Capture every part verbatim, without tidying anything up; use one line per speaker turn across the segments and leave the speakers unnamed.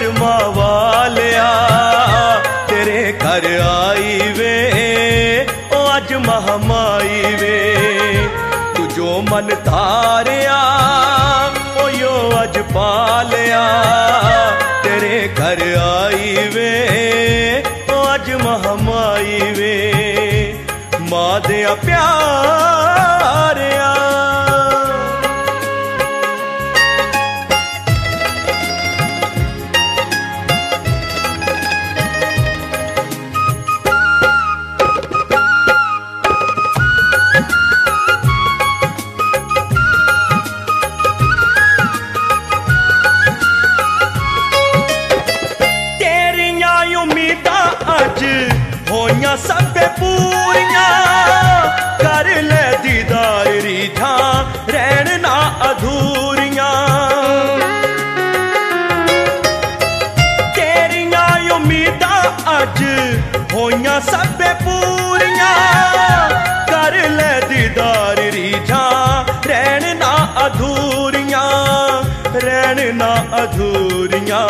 कर्मा वालिया तेरे घर आई वे ओ अज महामाई वे। तू जो मन तारिया ओ यो अज पालिया तेरे घर आई वे ओ अज महामाई वे। मां दिया प्यारिया होइयां सब पूरियां कर ले दीदार रीझां रहन ना अधूरियां। तेरियां उम्मीदां अज होइयां सब पूरियां कर ले दीदार रीझां रहन ना अधूरियां रहन ना अधूरियां।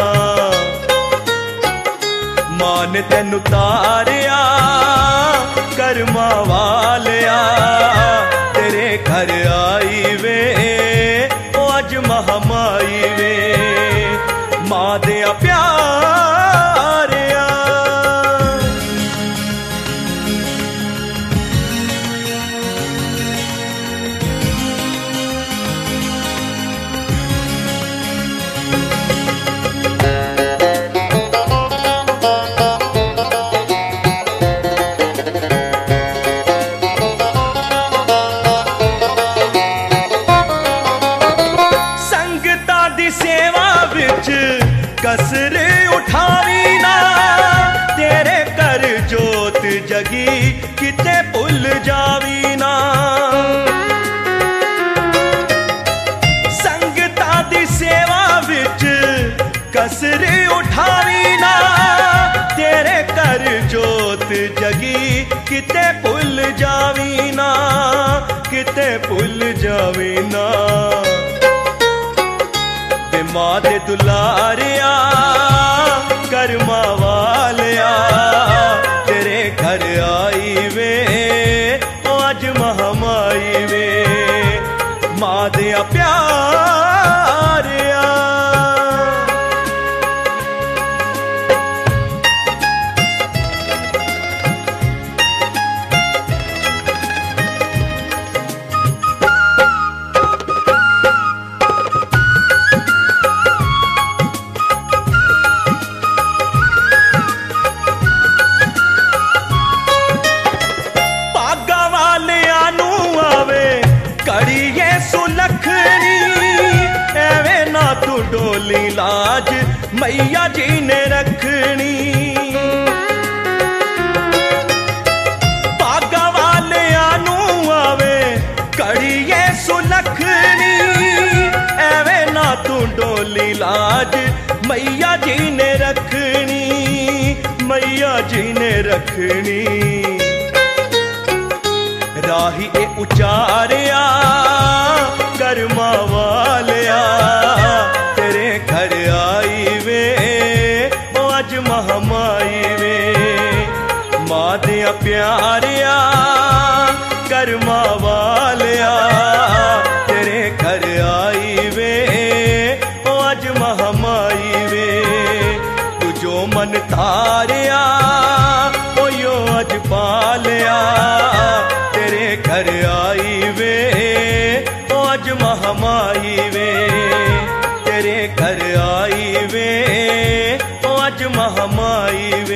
मान तेन तारिया कर्मा वालिया तेरे घर आई वे ओ अज महामाई वे। मां दिया प्यारिया कसर उठावी ना तेरे कर जोत जगी किते भुल जावी ना। संगतां दी सेवा विच कसर उठावी ना तेरे कर जोत जगी किते भुल जावी ना किते भुल जावी ना। मां दे दुलारिया कर्मा वालिया तेरे घर आई वे ओ अज महामाई वे। मां दिया प्यारिया कड़िए सुलखनी एवें ना तू डोली लाज मैया जी ने रखनी। पागा वाले आनू आवे कड़िए सुलखनी एवें ना तू डोली लाज मैया जी ने रखनी मैया जी ने रखनी। राही ए उचारिया कर्मा वालिया तेरे घर आई वे ओ अज महामाई वे। मां दिया प्यारिया कर्मा वालिया तेरे घर आई वे ओ अज महामाई वे। तू जो मन तारिया ओ यो अज पालिया तेरे घर आई वे ओ अज महामाई वे। तेरे घर आई वे ओ अज महामाई